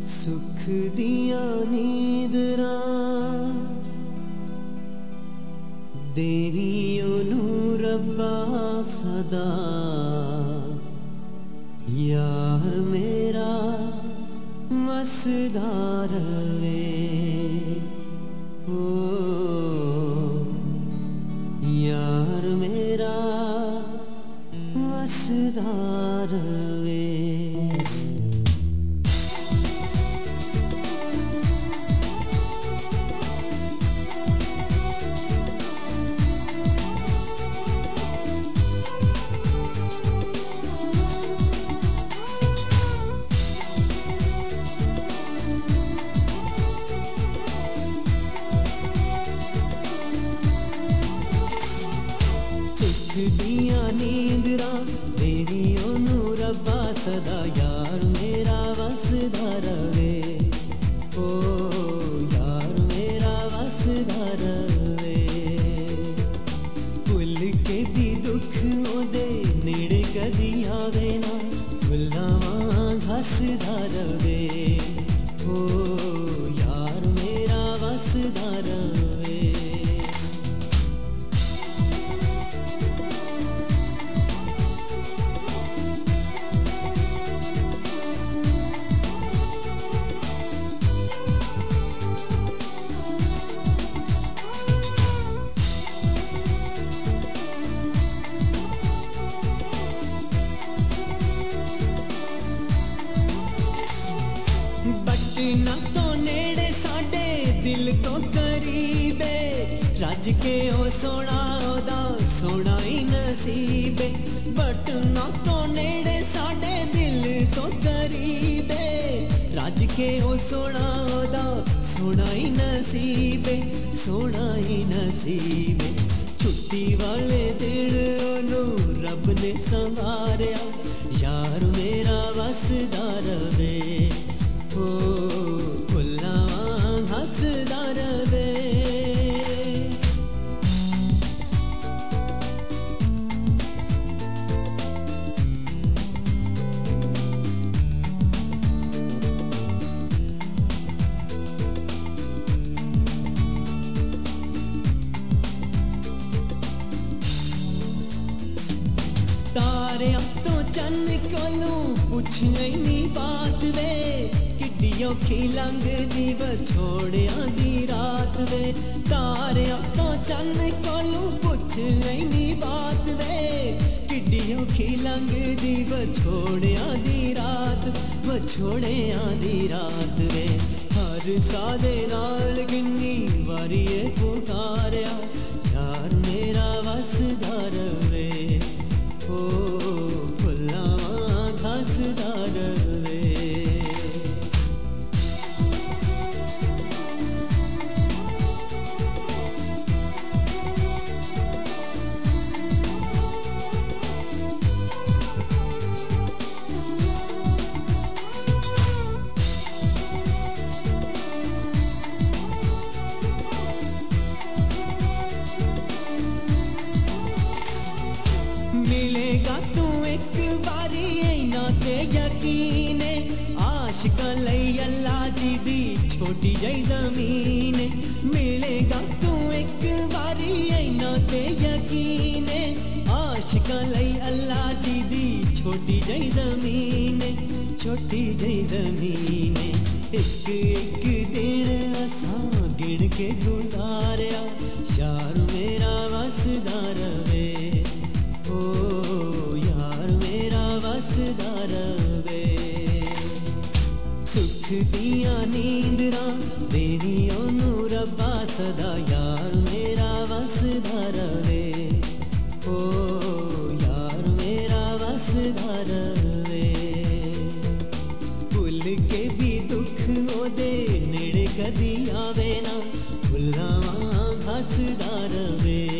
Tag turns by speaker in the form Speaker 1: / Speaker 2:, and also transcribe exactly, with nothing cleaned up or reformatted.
Speaker 1: सुख दिया नींदरां देनी ओनू रब्बा सदा। यार मेरा वसदा रवे, ओ यार मेरा वसदा रवे। दिया नींदरां देनी ओनू रब्बा सदा। यार मेरा वसदा रवे, ओ यार मेरा वसदा रवे। भुल के भी दुख ओदे नेड़े कदी आवे ना, भुल्लां वांग हसदा रवे, ओ यार मेरा वसदा रवे। बटना तो नेड़े साडे दिल तो करीबे, रज के ओ सोना ओदा सोना ही नसीबे। बटना तो नेड़े साडे दिल तो करीबे, रज के ओ सोना ओदा सोना ही नसीबे, सोना ही नसीबे। छुट्टी वाले दिन ओनू रब ने संवारिया, यार मेरा वसदा रवे, ओ भुल्लां वांग हसदा रवे। तारियां तो चन्न कोलों पुछने नी बात वे, किड्डियों की लंघदी बछोड़ियां दी रात वे। तारियां तो चन्न कोलों पुछने नी बात वे, किड्डियों की लंघदी बछोड़ियां दी रात, बछोड़ियां दी रात वे। हर सादे नाल किन्नी वारी ए पुकारिया, यार मेरा वसदा रवे, ओ भुल्लां वांग हसदा रवे। मिलेगा तू एक बारी इना ते यकीन, आशिकां लई अल्लाह जी दी छोटी जई ज़मीन। मिलेगा तू एक बारी इना ते यकीन, आशिकां लई अल्लाह जी दी छोटी जई ज़मीन, छोटी जई ज़मीन। एक एक दिन असां गिण के गुजारिया, यार मेरा वसदा रवे, ओ यार मेरा वसदा रवे। सुख दिया नींदरां देनी ओनू रब्बा सदा। यार मेरा वसदा रवे, ओ यार मेरा वसदा रवे। भुल के भी दुख ओदे नेड़े कदी आवे ना, भुल्लां वांग हसदा रवे।